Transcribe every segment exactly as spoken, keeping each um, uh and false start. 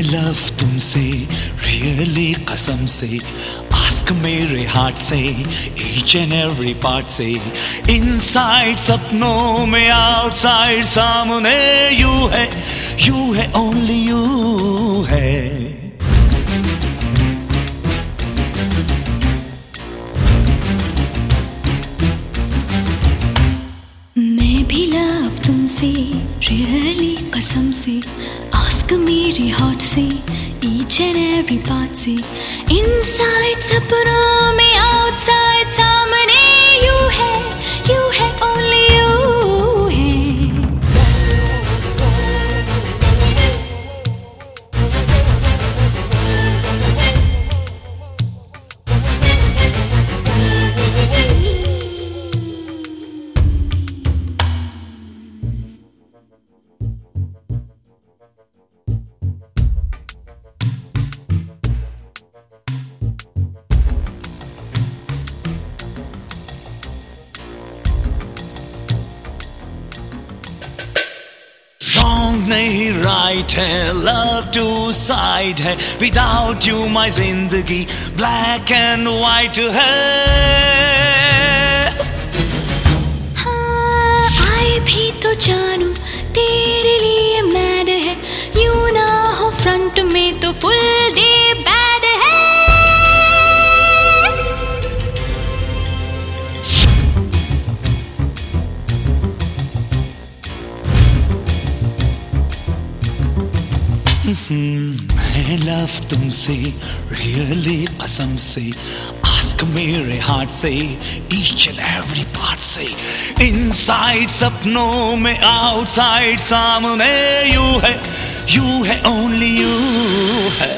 Love तुमसे really कसम से आस्क मेरे हार्ट से ईच एंड एवरी पार्ट से इनसाइड सपनों में आउटसाइड सामने यू है यू है ओनली यू है। मैं भी लव तुमसे रियली कसम से आस्क मेरे हार्ट से ईच एंड एवरी पार्ट से इनसाइड सपनों में आउटसाइड सामने यू है यू है ओनली यू है। नहीं राइट है लव टू साइड है विदाउट यू माई जिंदगी ब्लैक एंड वाइट है। हाँ आए भी तो जानू तेरे लिए मैड है यू ना हो फ्रंट में तो फुल डे बैड है। मैं लव तुमसे रियली कसम से आस्क मेरे हार्ट से ईच एंड एवरी पार्ट से इनसाइड सपनों में आउटसाइड सामने यू है यू है ओनली यू है।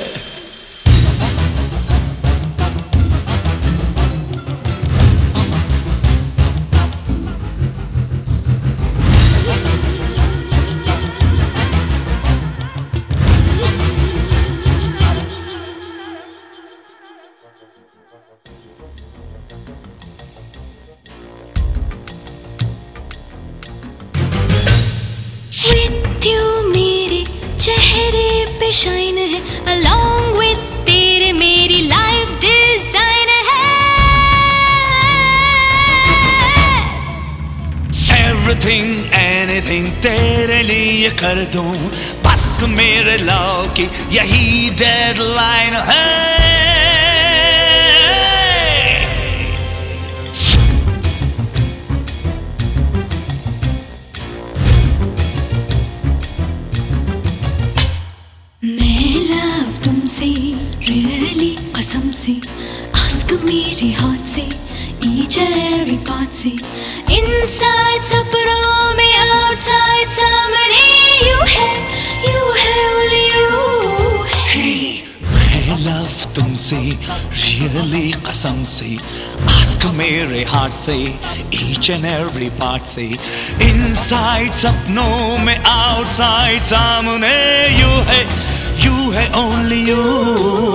With you मेरे चेहरे पे शाइन है along with तेरे मेरी लाइफ डिजाइन है। Everything anything तेरे लिए कर दूं बस मेरे लव की यही डेडलाइन है। रियली कसम से आस्क मेरे हार्ट से ईच एंड एवरी पार्ट से इनसाइड सपनों में आउटसाइड सामने यू है यू है ओनली यू है। मैं लव तुमसे रियली कसम से आस्क मेरे हार्ट से ईच एंड एवरी पार्ट से इनसाइड सपनों में आउटसाइड सामने यू है यू है ओनली यू